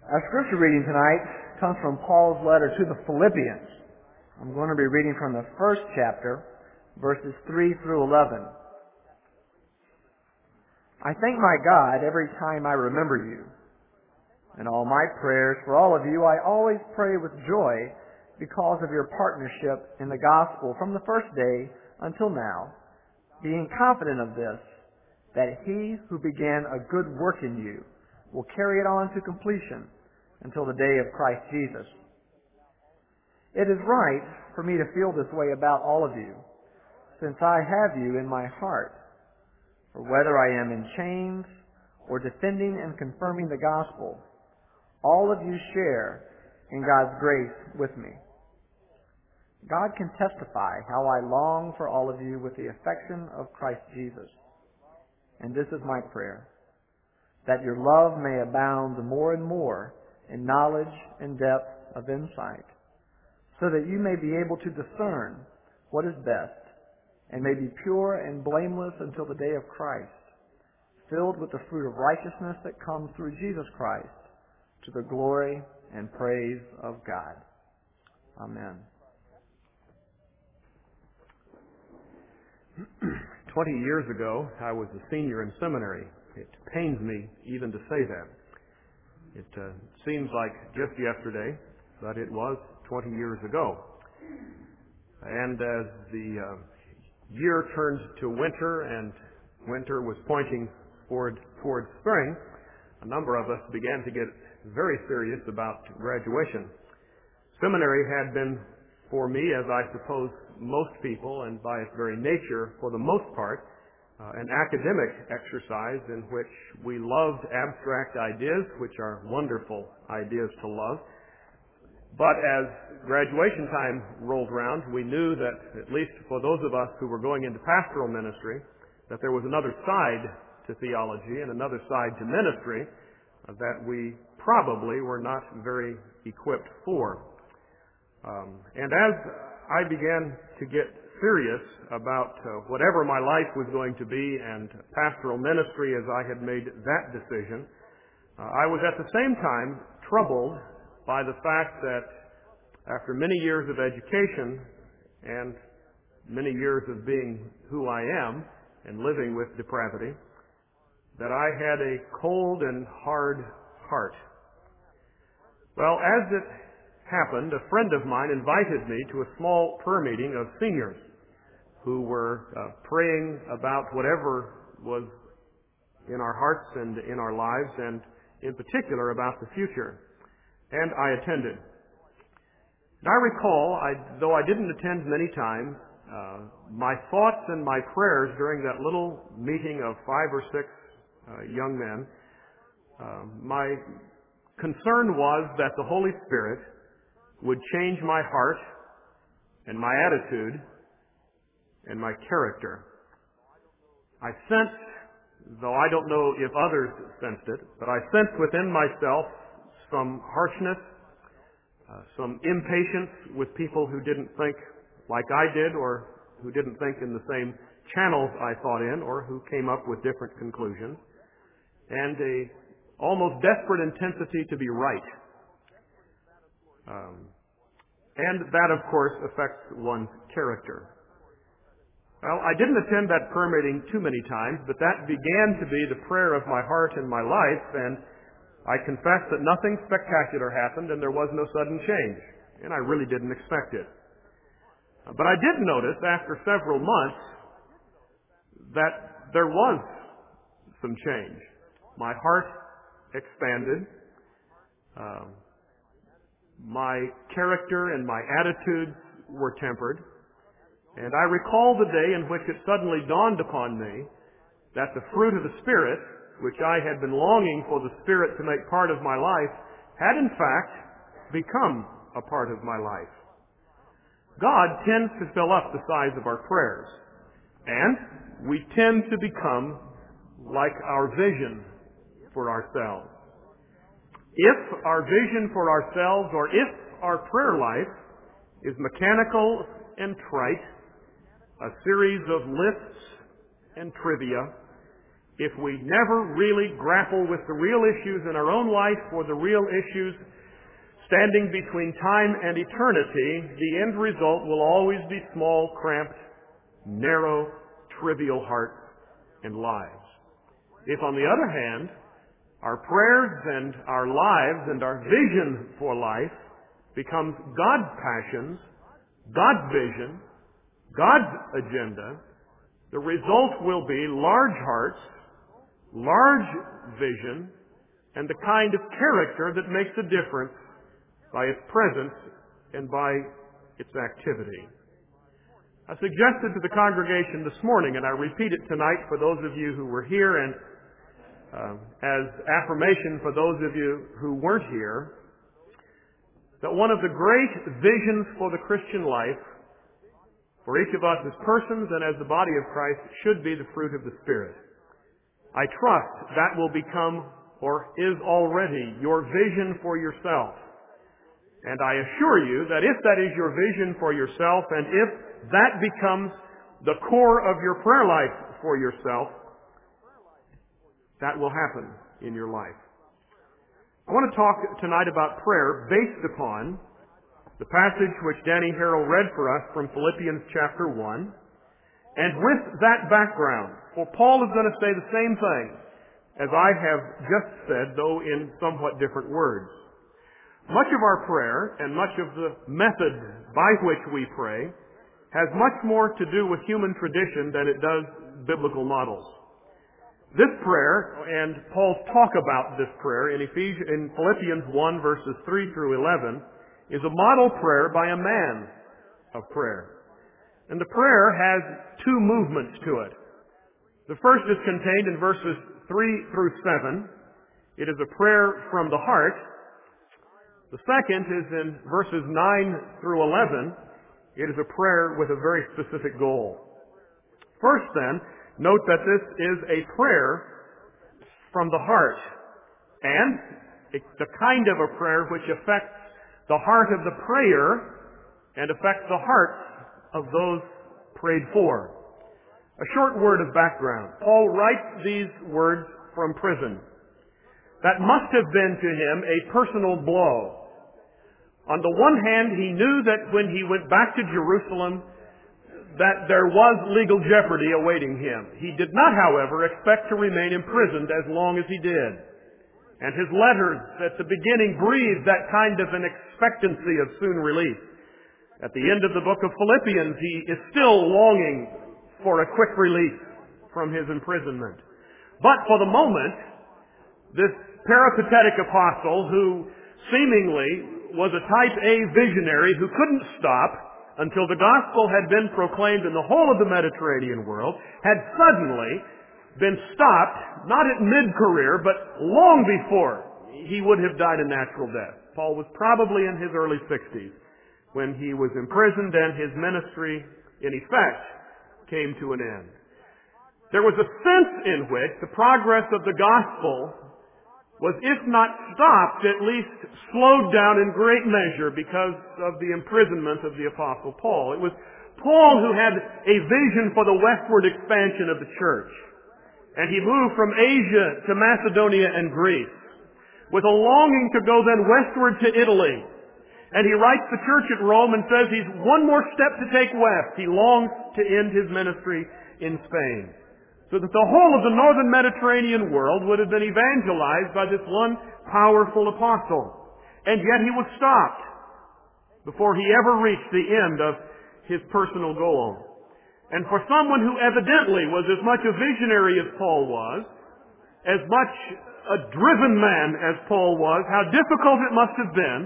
Our scripture reading tonight comes from Paul's letter to the Philippians. I'm going to be reading from the first chapter, verses 3 through 11. I thank my God every time I remember you. In all my prayers for all of you, I always pray with joy because of your partnership in the gospel from the first day until now, being confident of this, that he who began a good work in you will carry it on to completion until the day of Christ Jesus. It is right for me to feel this way about all of you, since I have you in my heart. For whether I am in chains or defending and confirming the gospel, all of you share in God's grace with me. God can testify how I long for all of you with the affection of Christ Jesus. And this is my prayer, that your love may abound more and more in knowledge and depth of insight, so that you may be able to discern what is best, and may be pure and blameless until the day of Christ, filled with the fruit of righteousness that comes through Jesus Christ, to the glory and praise of God. Amen. 20 years ago, I was a senior in seminary. It pains me even to say that. It seems like just yesterday, but it was 20 years ago. And as the year turned to winter and winter was pointing towards spring, a number of us began to get very serious about graduation. Seminary had been, for me, as I suppose most people, and by its very nature, for the most part, an academic exercise in which we loved abstract ideas, which are wonderful ideas to love. But as graduation time rolled around, we knew that, at least for those of us who were going into pastoral ministry, that there was another side to theology and another side to ministry that we probably were not very equipped for. And as I began to get serious about whatever my life was going to be and pastoral ministry as I had made that decision, I was at the same time troubled by the fact that after many years of education and many years of being who I am and living with depravity, that I had a cold and hard heart. Well, as it happened, a friend of mine invited me to a small prayer meeting of seniors who were praying about whatever was in our hearts and in our lives, and in particular about the future. And I attended. And I recall, though I didn't attend many times, my thoughts and my prayers during that little meeting of 5 or 6 young men, my concern was that the Holy Spirit would change my heart and my attitude and my character. I sensed, though I don't know if others sensed it, but I sensed within myself some harshness, some impatience with people who didn't think like I did, or who didn't think in the same channels I thought in, or who came up with different conclusions, and a almost desperate intensity to be right. And that, of course, affects one's character. Well, I didn't attend that prayer meeting too many times, but that began to be the prayer of my heart and my life, and I confess that nothing spectacular happened and there was no sudden change, and I really didn't expect it. But I did notice after several months that there was some change. My heart expanded. My character and my attitudes were tempered. And I recall the day in which it suddenly dawned upon me that the fruit of the Spirit, which I had been longing for the Spirit to make part of my life, had in fact become a part of my life. God tends to fill up the size of our prayers, and we tend to become like our vision for ourselves. If our vision for ourselves, or if our prayer life is mechanical and trite, a series of lists and trivia, if we never really grapple with the real issues in our own life or the real issues standing between time and eternity, the end result will always be small, cramped, narrow, trivial hearts and lives. If, on the other hand, our prayers and our lives and our vision for life becomes God's passions, God's vision, God's agenda, the result will be large hearts, large vision, and the kind of character that makes a difference by its presence and by its activity. I suggested to the congregation this morning, and I repeat it tonight for those of you who were here and as affirmation for those of you who weren't here, that one of the great visions for the Christian life, for each of us as persons and as the body of Christ, should be the fruit of the Spirit. I trust that will become, or is already, your vision for yourself. And I assure you that if that is your vision for yourself, and if that becomes the core of your prayer life for yourself, that will happen in your life. I want to talk tonight about prayer based upon the passage which Danny Harrell read for us from Philippians chapter 1. And with that background, for Paul is going to say the same thing as I have just said, though in somewhat different words. Much of our prayer and much of the method by which we pray has much more to do with human tradition than it does biblical models. This prayer, and Paul's talk about this prayer in Philippians 1 verses 3 through 11, is a model prayer by a man of prayer. And the prayer has two movements to it. The first is contained in verses 3 through 7. It is a prayer from the heart. The second is in verses 9 through 11. It is a prayer with a very specific goal. First then, note that this is a prayer from the heart. And it's the kind of a prayer which affects the heart of the prayer and affects the hearts of those prayed for. A short word of background. Paul writes these words from prison. That must have been to him a personal blow. On the one hand, he knew that when he went back to Jerusalem, that there was legal jeopardy awaiting him. He did not, however, expect to remain imprisoned as long as he did. And his letters at the beginning breathed that kind of an expectancy of soon release. At the end of the book of Philippians, he is still longing for a quick release from his imprisonment. But for the moment, this peripatetic apostle, who seemingly was a type A visionary who couldn't stop until the gospel had been proclaimed in the whole of the Mediterranean world, had suddenly been stopped, not at mid-career, but long before he would have died a natural death. Paul was probably in his early 60s when he was imprisoned and his ministry, in effect, came to an end. There was a sense in which the progress of the gospel was, if not stopped, at least slowed down in great measure because of the imprisonment of the Apostle Paul. It was Paul who had a vision for the westward expansion of the church. And he moved from Asia to Macedonia and Greece with a longing to go then westward to Italy. And he writes the church at Rome and says he's one more step to take west. He longs to end his ministry in Spain, so that the whole of the northern Mediterranean world would have been evangelized by this one powerful apostle. And yet he was stopped before he ever reached the end of his personal goal. And for someone who evidently was as much a visionary as Paul was, as much a driven man as Paul was, how difficult it must have been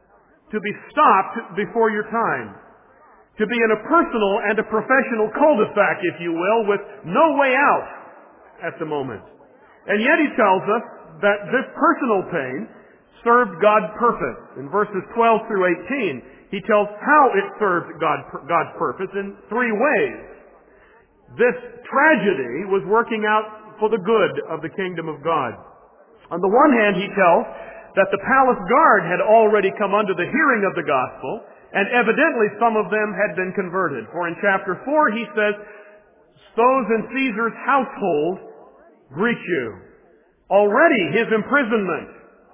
to be stopped before your time. To be in a personal and a professional cul-de-sac, if you will, with no way out at the moment. And yet he tells us that this personal pain served God's purpose. In verses 12 through 18, he tells how it served God's purpose in three ways. This tragedy was working out for the good of the kingdom of God. On the one hand, he tells that the palace guard had already come under the hearing of the gospel, and evidently some of them had been converted. For in chapter 4 he says, those in Caesar's household greet you. Already his imprisonment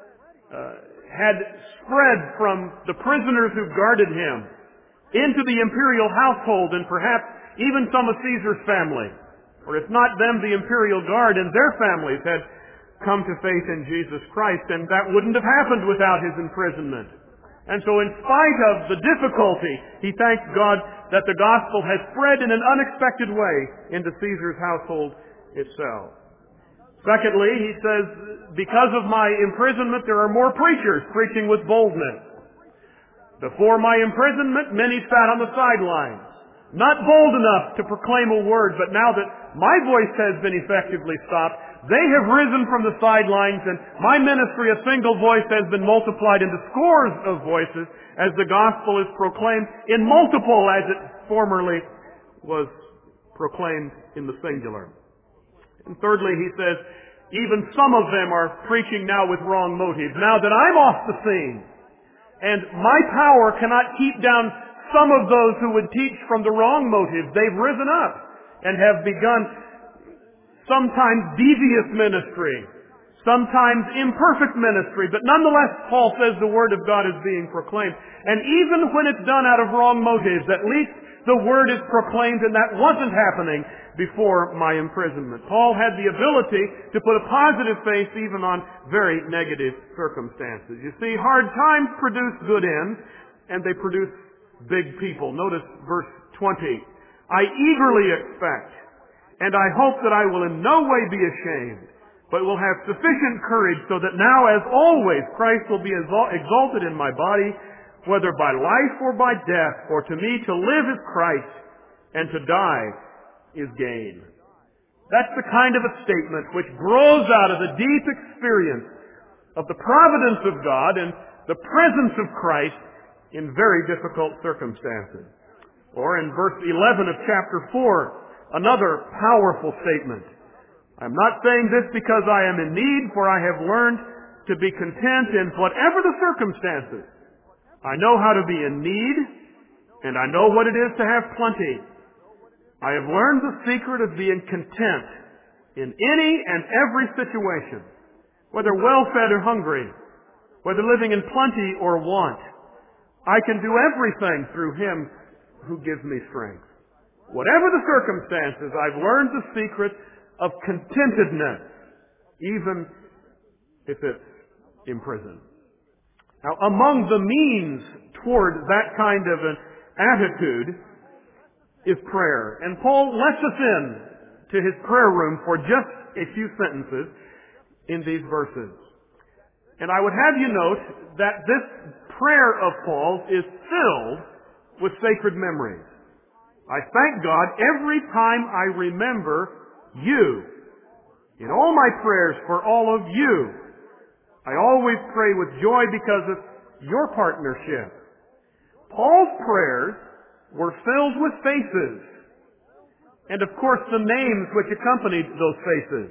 had spread from the prisoners who guarded him into the imperial household and perhaps even some of Caesar's family. Or if not them, the imperial guard and their families had come to faith in Jesus Christ, and that wouldn't have happened without his imprisonment. And so in spite of the difficulty, he thanks God that the gospel has spread in an unexpected way into Caesar's household itself. Secondly, he says, because of my imprisonment, there are more preachers preaching with boldness. Before my imprisonment, many sat on the sidelines, not bold enough to proclaim a word, but now that my voice has been effectively stopped, they have risen from the sidelines, and my ministry, a single voice, has been multiplied into scores of voices as the gospel is proclaimed in multiple as it formerly was proclaimed in the singular. And thirdly, he says, even some of them are preaching now with wrong motives. Now that I'm off the scene, and my power cannot keep down some of those who would teach from the wrong motives, they've risen up and have begun sometimes devious ministry, sometimes imperfect ministry, but nonetheless, Paul says the Word of God is being proclaimed. And even when it's done out of wrong motives, at least the Word is proclaimed, and that wasn't happening before my imprisonment. Paul had the ability to put a positive face even on very negative circumstances. You see, hard times produce good ends, and they produce big people. Notice verse 20. I eagerly expect, and I hope that I will in no way be ashamed, but will have sufficient courage so that now, as always, Christ will be exalted in my body, whether by life or by death, for to me to live is Christ, and to die is gain. That's the kind of a statement which grows out of the deep experience of the providence of God and the presence of Christ in very difficult circumstances. Or in verse 11 of chapter 4, another powerful statement. I'm not saying this because I am in need, for I have learned to be content in whatever the circumstances. I know how to be in need, and I know what it is to have plenty. I have learned the secret of being content in any and every situation, whether well-fed or hungry, whether living in plenty or want. I can do everything through Him who gives me strength. Whatever the circumstances, I've learned the secret of contentedness, even if it's imprisoned. Now, among the means toward that kind of an attitude is prayer. And Paul lets us in to his prayer room for just a few sentences in these verses. And I would have you note that this prayer of Paul's is filled with sacred memories. I thank God every time I remember you. In all my prayers for all of you, I always pray with joy because of your partnership. Paul's prayers were filled with faces, and of course the names which accompanied those faces.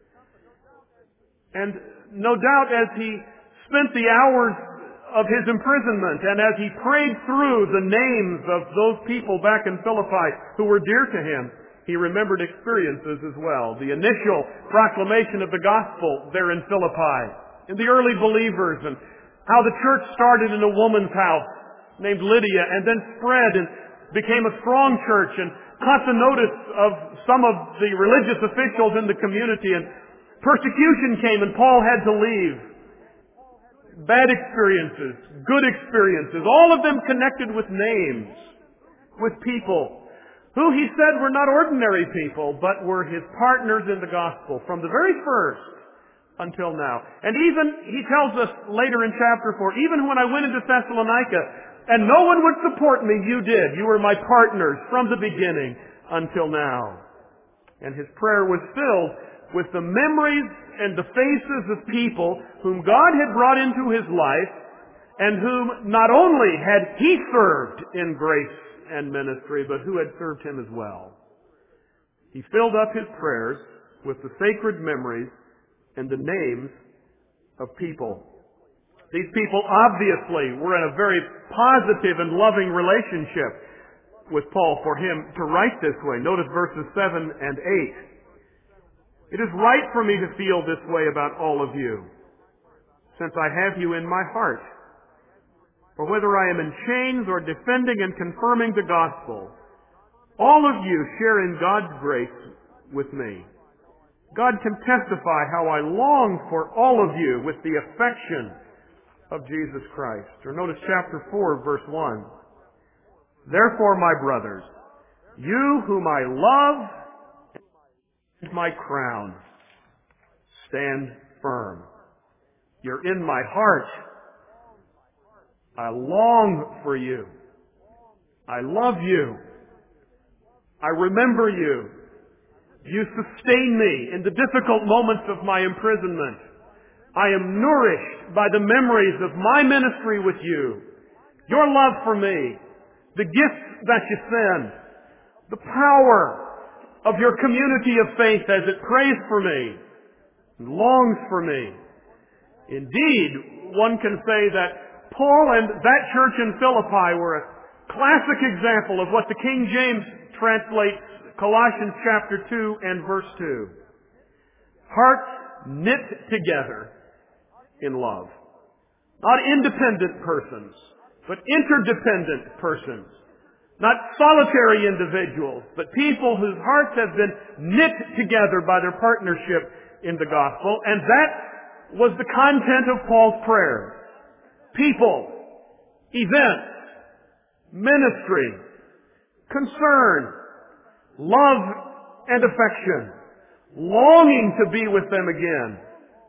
And no doubt as he spent the hours of his imprisonment and as he prayed through the names of those people back in Philippi who were dear to him, he remembered experiences as well. The initial proclamation of the gospel there in Philippi, and the early believers, and how the church started in a woman's house named Lydia and then spread and became a strong church and caught the notice of some of the religious officials in the community, and persecution came and Paul had to leave. Bad experiences, good experiences, all of them connected with names, with people who he said were not ordinary people, but were his partners in the gospel from the very first until now. And even, he tells us later in chapter 4, even when I went into Thessalonica and no one would support me, you did. You were my partners from the beginning until now. And his prayer was filled with the memories and the faces of people whom God had brought into his life and whom not only had he served in grace and ministry, but who had served him as well. He filled up his prayers with the sacred memories and the names of people. These people obviously were in a very positive and loving relationship with Paul for him to write this way. Notice verses 7 and 8. It is right for me to feel this way about all of you, since I have you in my heart. For whether I am in chains or defending and confirming the gospel, all of you share in God's grace with me. God can testify how I long for all of you with the affection of Jesus Christ. Or notice chapter 4, verse 1. Therefore, my brothers, you whom I love and my crown, stand firm. You're in my heart. I long for you. I love you. I remember you. You sustain me in the difficult moments of my imprisonment. I am nourished by the memories of my ministry with you, your love for me, the gifts that you send, the power of your community of faith as it prays for me and longs for me. Indeed, one can say that Paul and that church in Philippi were a classic example of what the King James translates Colossians chapter 2 and verse 2. Hearts knit together in love. Not independent persons, but interdependent persons. Not solitary individuals, but people whose hearts have been knit together by their partnership in the gospel. And that was the content of Paul's prayers. People, events, ministry, concern, love and affection, longing to be with them again.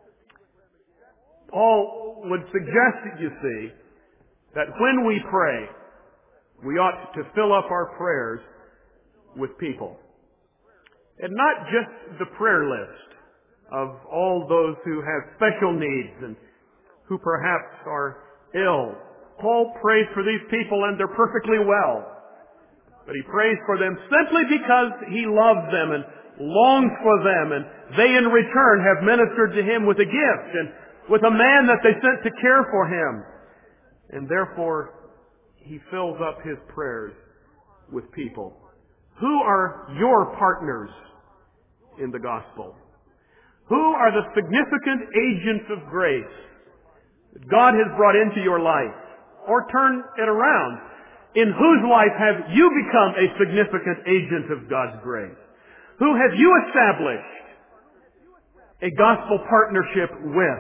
Paul would suggest, you see, that when we pray, we ought to fill up our prayers with people. And not just the prayer list of all those who have special needs and who perhaps are ill. Paul prays for these people and they're perfectly well. But he prays for them simply because he loves them and longs for them, and they in return have ministered to him with a gift and with a man that they sent to care for him. And therefore, he fills up his prayers with people. Who are your partners in the gospel? Who are the significant agents of grace that God has brought into your life? Or turn it around. In whose life have you become a significant agent of God's grace? Who have you established a gospel partnership with?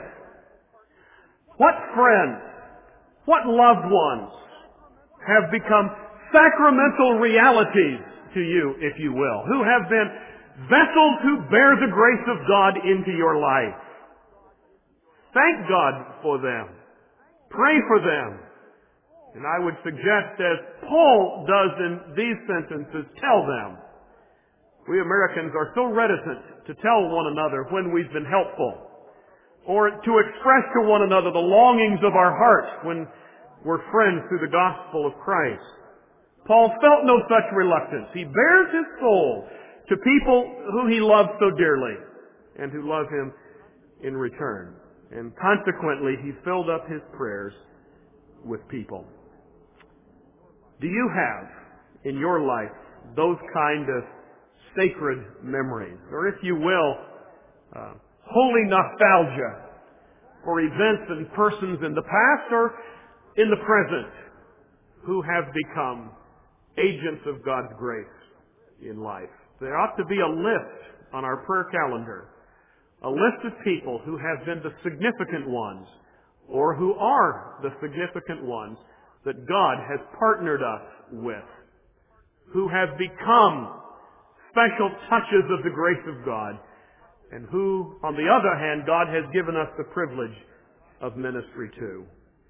What friends, what loved ones have become sacramental realities to you, if you will? Who have been vessels who bear the grace of God into your life? Thank God for them. Pray for them. And I would suggest, as Paul does in these sentences, tell them. We Americans are so reticent to tell one another when we've been helpful, or to express to one another the longings of our hearts when we're friends through the gospel of Christ. Paul felt no such reluctance. He bares his soul to people who he loves so dearly and who love him in return. And consequently, he filled up his prayers with people. Do you have in your life those kind of sacred memories? Or if you will, holy nostalgia for events and persons in the past or in the present who have become agents of God's grace in life? There ought to be a list on our prayer calendar, a list of people who have been the significant ones or who are the significant ones that God has partnered us with, who have become special touches of the grace of God, and who, on the other hand, God has given us the privilege of ministry to.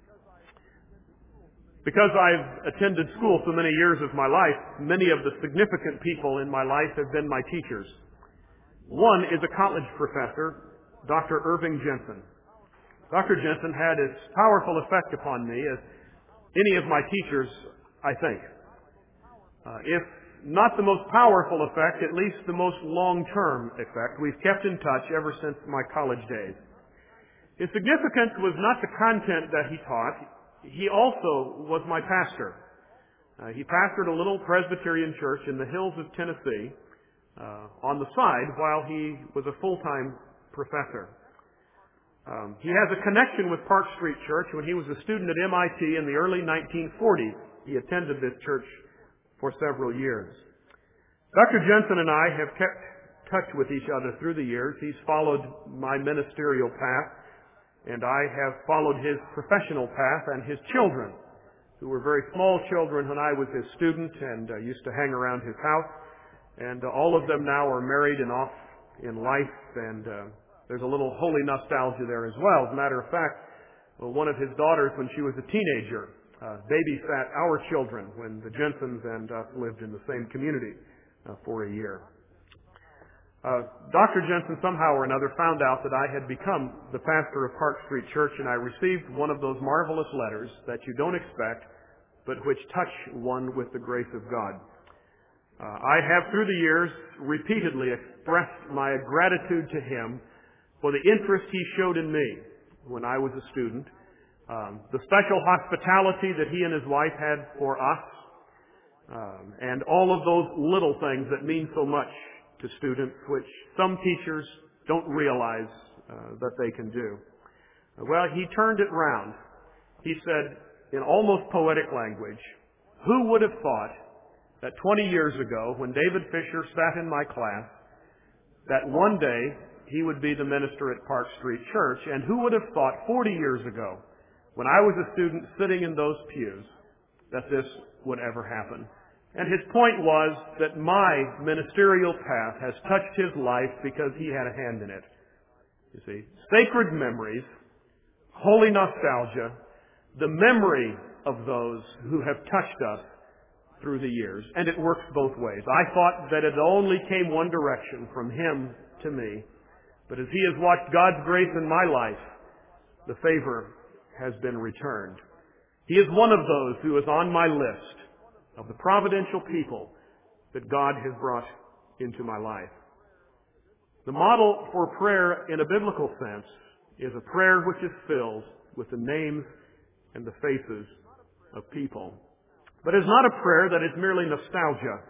Because I've attended school so many years of my life, many of the significant people in my life have been my teachers. One is a college professor, Dr. Irving Jensen. Dr. Jensen had as powerful effect upon me as any of my teachers, I think. If not the most powerful effect, at least the most long-term effect. We've kept in touch ever since my college days. His significance was not the content that he taught. He also was my pastor. He pastored a little Presbyterian church in the hills of Tennessee, on the side while he was a full-time professor. He has a connection with Park Street Church. When he was a student at MIT in the early 1940s, he attended this church for several years. Dr. Jensen and I have kept touch with each other through the years. He's followed my ministerial path, and I have followed his professional path, and his children, who were very small children when I was his student and used to hang around his house. And all of them now are married and off in life, and there's a little holy nostalgia there as well. As a matter of fact, one of his daughters, when she was a teenager, babysat our children when the Jensens and us lived in the same community for a year. Dr. Jensen somehow or another found out that I had become the pastor of Park Street Church, and I received one of those marvelous letters that you don't expect, but which touch one with the grace of God. I have, through the years, repeatedly expressed my gratitude to him for the interest he showed in me when I was a student, the special hospitality that he and his wife had for us, and all of those little things that mean so much to students, which some teachers don't realize that they can do. Well, he turned it round. He said, in almost poetic language, "Who would have thought that 20 years ago, when David Fisher sat in my class, that one day he would be the minister at Park Street Church, and who would have thought 40 years ago, when I was a student sitting in those pews, that this would ever happen?" And his point was that my ministerial path has touched his life because he had a hand in it. You see, sacred memories, holy nostalgia, the memory of those who have touched us through the years. And it works both ways. I thought that it only came one direction, from him to me. But as he has watched God's grace in my life, the favor has been returned. He is one of those who is on my list of the providential people that God has brought into my life. The model for prayer in a biblical sense is a prayer which is filled with the names and the faces of people. But it's not a prayer that is merely nostalgia.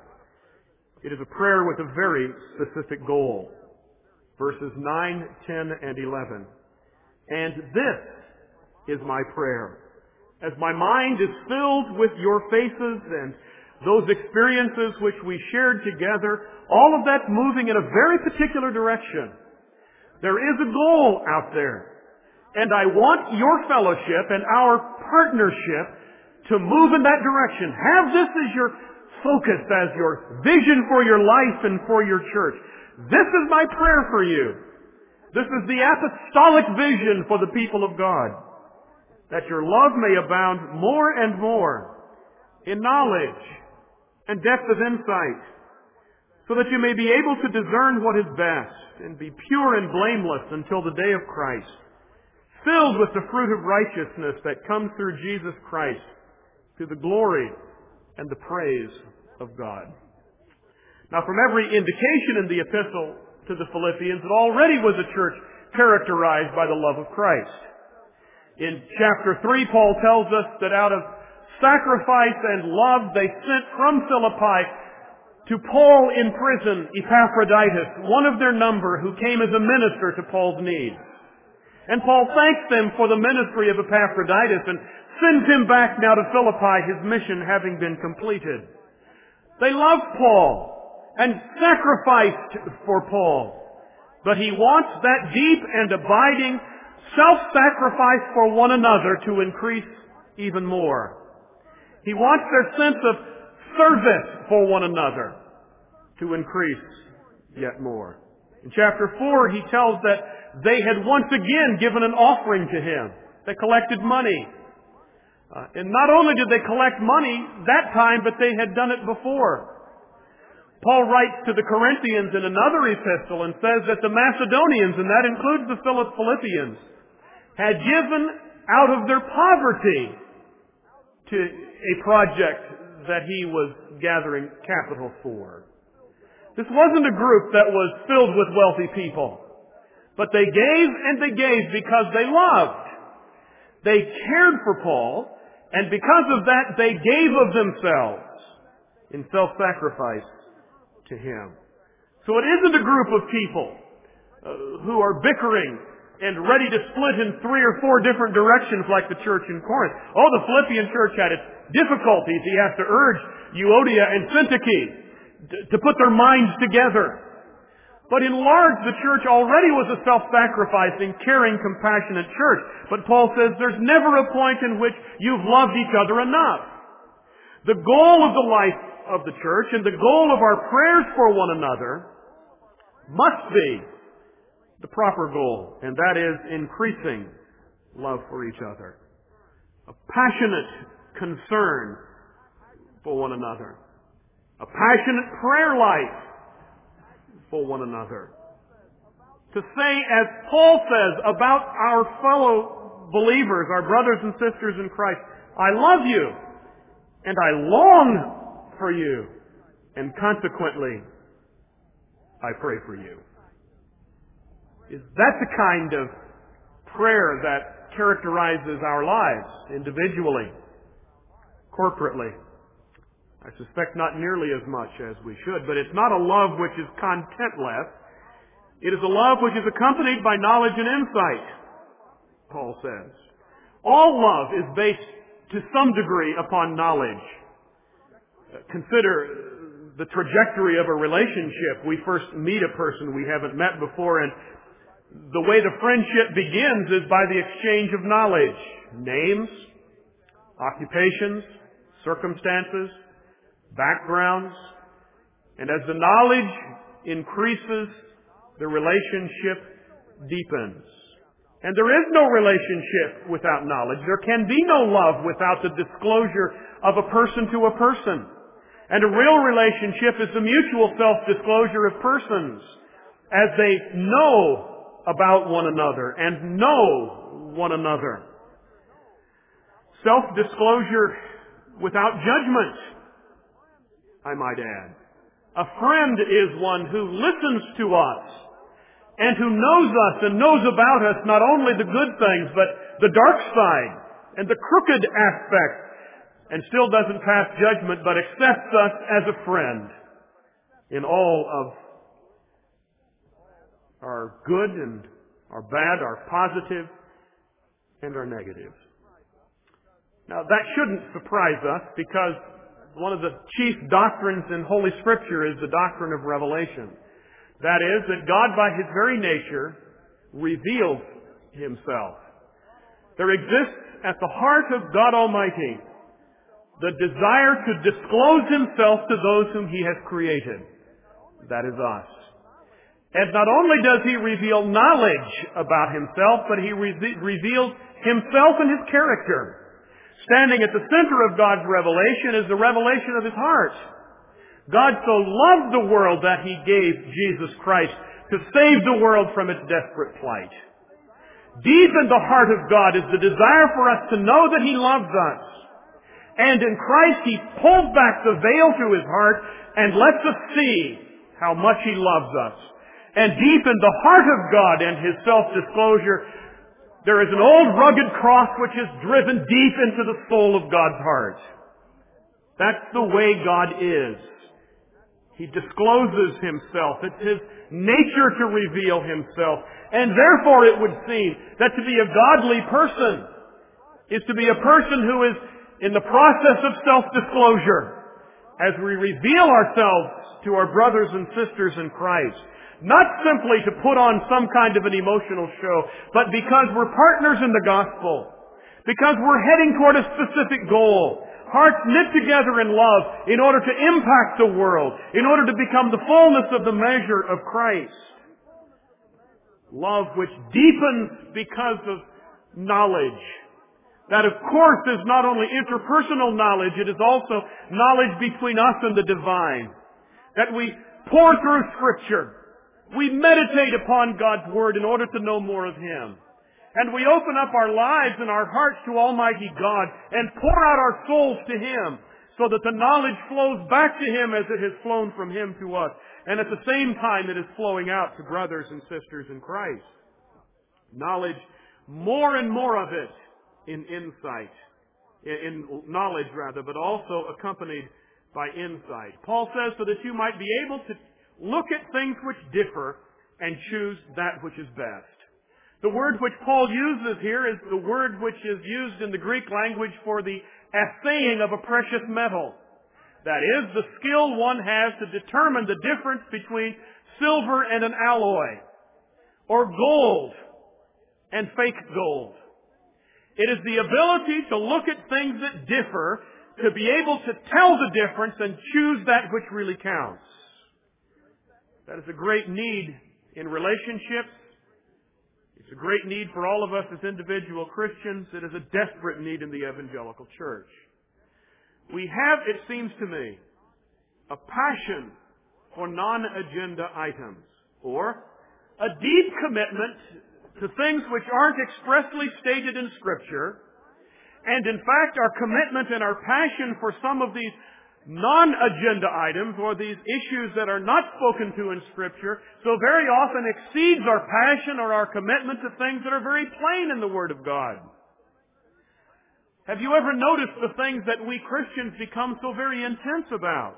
It is a prayer with a very specific goal. Verses 9, 10, and 11. "And this is my prayer. As my mind is filled with your faces and those experiences which we shared together, all of that's moving in a very particular direction. There is a goal out there. And I want your fellowship and our partnership to move in that direction. Have this as your focus, as your vision for your life and for your church. This is my prayer for you. This is the apostolic vision for the people of God. That your love may abound more and more in knowledge and depth of insight, so that you may be able to discern what is best and be pure and blameless until the day of Christ, filled with the fruit of righteousness that comes through Jesus Christ, to the glory and the praise of God." Now, from every indication in the epistle to the Philippians, it already was a church characterized by the love of Christ. In chapter 3, Paul tells us that out of sacrifice and love they sent from Philippi to Paul in prison Epaphroditus, one of their number, who came as a minister to Paul's needs. And Paul thanks them for the ministry of Epaphroditus and sends him back now to Philippi, his mission having been completed. They loved Paul and sacrificed for Paul. But he wants that deep and abiding self-sacrifice for one another to increase even more. He wants their sense of service for one another to increase yet more. In chapter 4, he tells that they had once again given an offering to him. They collected money. And not only did they collect money that time, but they had done it before. Paul writes to the Corinthians in another epistle and says that the Macedonians, and that includes the Philippians, had given out of their poverty to a project that he was gathering capital for. This wasn't a group that was filled with wealthy people, but they gave and they gave because they loved. They cared for Paul, and because of that, they gave of themselves in self-sacrifice to him. So it isn't a group of people who are bickering and ready to split in 3 or 4 different directions like the church in Corinth. Oh, the Philippian church had its difficulties. He has to urge Euodia and Syntyche to put their minds together. But in large, the church already was a self-sacrificing, caring, compassionate church. But Paul says there's never a point in which you've loved each other enough. The goal of the life of the church and the goal of our prayers for one another must be the proper goal, and that is increasing love for each other. A passionate concern for one another. A passionate prayer life for one another. To say, as Paul says about our fellow believers, our brothers and sisters in Christ, I love you, and I long for you, and consequently, I pray for you. Is that the kind of prayer that characterizes our lives individually, corporately? I suspect not nearly as much as we should, but it's not a love which is contentless. It is a love which is accompanied by knowledge and insight, Paul says. All love is based to some degree upon knowledge. Consider the trajectory of a relationship. We first meet a person we haven't met before, and the way the friendship begins is by the exchange of knowledge. Names, occupations, circumstances, backgrounds. And as the knowledge increases, the relationship deepens. And there is no relationship without knowledge. There can be no love without the disclosure of a person to a person. And a real relationship is the mutual self-disclosure of persons as they know about one another and know one another. Self-disclosure without judgment, I might add. A friend is one who listens to us and who knows us and knows about us not only the good things but the dark side and the crooked aspects, and still doesn't pass judgment but accepts us as a friend in all of our good and our bad, our positive and our negative. Now that shouldn't surprise us, because one of the chief doctrines in Holy Scripture is the doctrine of revelation. That is, that God by His very nature reveals Himself. There exists at the heart of God Almighty the desire to disclose Himself to those whom He has created. That is us. And not only does He reveal knowledge about Himself, but He reveals Himself and His character. Standing at the center of God's revelation is the revelation of His heart. God so loved the world that He gave Jesus Christ to save the world from its desperate plight. Deep in the heart of God is the desire for us to know that He loves us. And in Christ He pulls back the veil to His heart and lets us see how much He loves us. And deep in the heart of God and His self-disclosure, there is an old rugged cross which is driven deep into the soul of God's heart. That's the way God is. He discloses Himself. It's His nature to reveal Himself. And therefore it would seem that to be a godly person is to be a person who is in the process of self-disclosure as we reveal ourselves to our brothers and sisters in Christ. Not simply to put on some kind of an emotional show, but because we're partners in the gospel. Because we're heading toward a specific goal. Hearts knit together in love in order to impact the world, in order to become the fullness of the measure of Christ. Love which deepens because of knowledge. That, of course, is not only interpersonal knowledge, it is also knowledge between us and the divine. That we pour through Scripture. We meditate upon God's Word in order to know more of Him. And we open up our lives and our hearts to Almighty God and pour out our souls to Him so that the knowledge flows back to Him as it has flown from Him to us. And at the same time it is flowing out to brothers and sisters in Christ. Knowledge, more and more of it in insight, in knowledge rather, but also accompanied by insight. Paul says, so that you might be able to Look at things which differ and choose that which is best. The word which Paul uses here is the word which is used in the Greek language for the assaying of a precious metal. That is, the skill one has to determine the difference between silver and an alloy, or gold and fake gold. It is the ability to look at things that differ, to be able to tell the difference and choose that which really counts. That is a great need in relationships. It's a great need for all of us as individual Christians. It is a desperate need in the evangelical church. We have, it seems to me, a passion for non-agenda items, or a deep commitment to things which aren't expressly stated in Scripture, and in fact our commitment and our passion for some of these non-agenda items, or these issues that are not spoken to in Scripture, so very often exceeds our passion or our commitment to things that are very plain in the Word of God. Have you ever noticed the things that we Christians become so very intense about?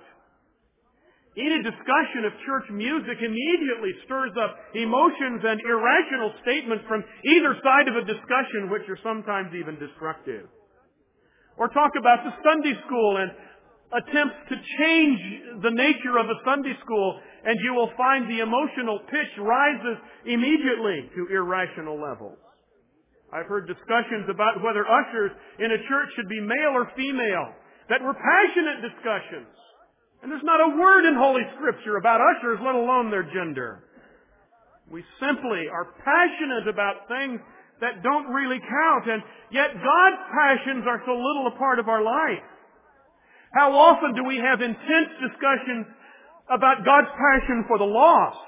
Any discussion of church music immediately stirs up emotions and irrational statements from either side of a discussion, which are sometimes even destructive. Or talk about the Sunday school and attempts to change the nature of a Sunday school, and you will find the emotional pitch rises immediately to irrational levels. I've heard discussions about whether ushers in a church should be male or female that were passionate discussions. And there's not a word in Holy Scripture about ushers, let alone their gender. We simply are passionate about things that don't really count, and yet God's passions are so little a part of our life. How often do we have intense discussions about God's passion for the lost?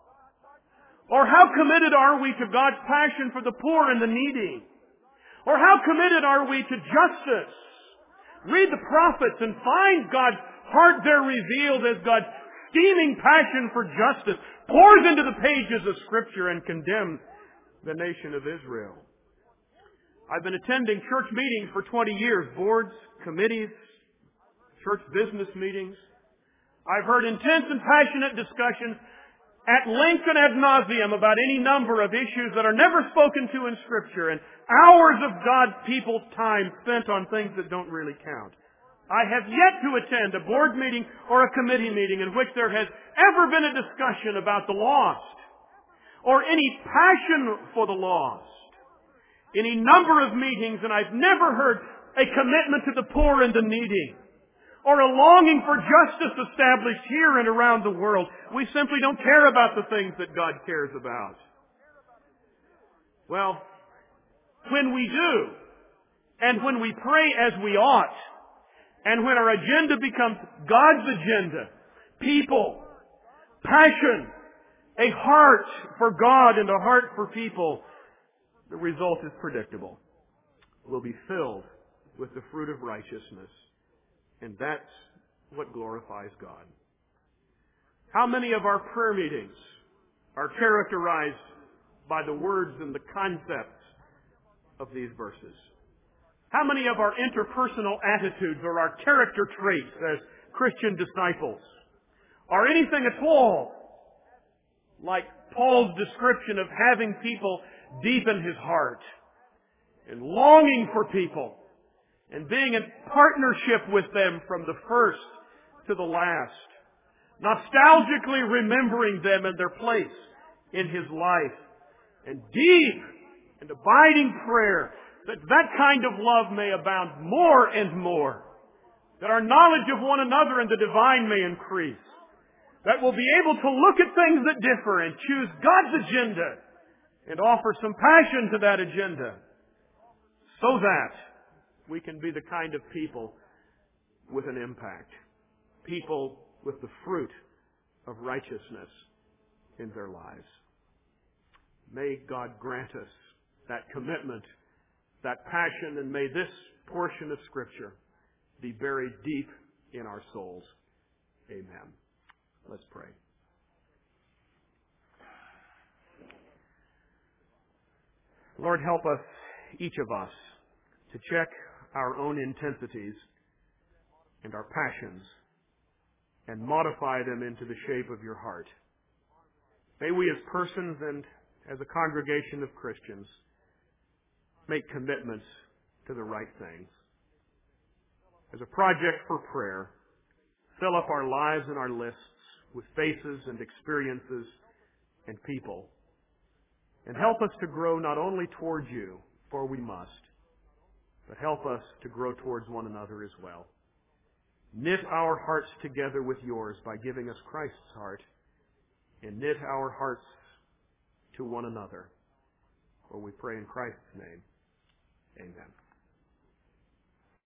Or how committed are we to God's passion for the poor and the needy? Or how committed are we to justice? Read the prophets and find God's heart there revealed as God's steaming passion for justice pours into the pages of Scripture and condemns the nation of Israel. I've been attending church meetings for 20 years, boards, committees, church business meetings. I've heard intense and passionate discussions at length and ad nauseum about any number of issues that are never spoken to in Scripture, and hours of God's people's time spent on things that don't really count. I have yet to attend a board meeting or a committee meeting in which there has ever been a discussion about the lost, or any passion for the lost. Any number of meetings, and I've never heard a commitment to the poor and the needy, or a longing for justice established here and around the world. We simply don't care about the things that God cares about. Well, when we do, and when we pray as we ought, and when our agenda becomes God's agenda, people, passion, a heart for God and a heart for people, the result is predictable. We'll be filled with the fruit of righteousness. And that's what glorifies God. How many of our prayer meetings are characterized by the words and the concepts of these verses? How many of our interpersonal attitudes or our character traits as Christian disciples are anything at all like Paul's description of having people deep in his heart and longing for people and being in partnership with them from the first to the last, nostalgically remembering them and their place in his life, and deep and abiding prayer that that kind of love may abound more and more, that our knowledge of one another and the divine may increase, that we'll be able to look at things that differ and choose God's agenda and offer some passion to that agenda, so that we can be the kind of people with an impact. People with the fruit of righteousness in their lives. May God grant us that commitment, that passion, and may this portion of Scripture be buried deep in our souls. Amen. Let's pray. Lord, help us, each of us, to check our own intensities and our passions and modify them into the shape of your heart. May we as persons and as a congregation of Christians make commitments to the right things. As a project for prayer, fill up our lives and our lists with faces and experiences and people. And help us to grow not only towards you, for we must, but help us to grow towards one another as well. Knit our hearts together with yours by giving us Christ's heart, and knit our hearts to one another. For we pray in Christ's name. Amen.